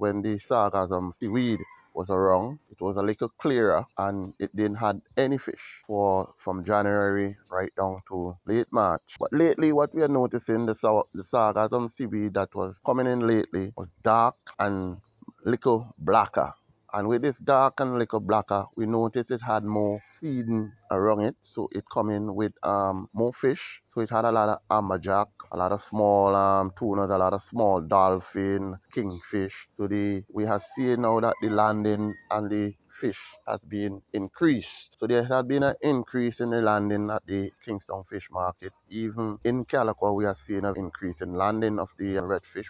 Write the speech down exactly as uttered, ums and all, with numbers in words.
when the sargassum seaweed was around, it was a little clearer and it didn't had any fish for from January right down to late March. But lately what we are noticing, the, sar- the sargassum seaweed that was coming in lately was dark and little blacker. And with this dark and little blacker, we noticed it had more feeding around it. So it come in with um, more fish. So it had a lot of amberjack, a lot of small um, tunas, a lot of small dolphin, kingfish. So the we have seen now that the landing and the fish has been increased. So there has been an increase in the landing at the Kingston Fish Market. Even in Calico, we are seeing an increase in landing of the redfish.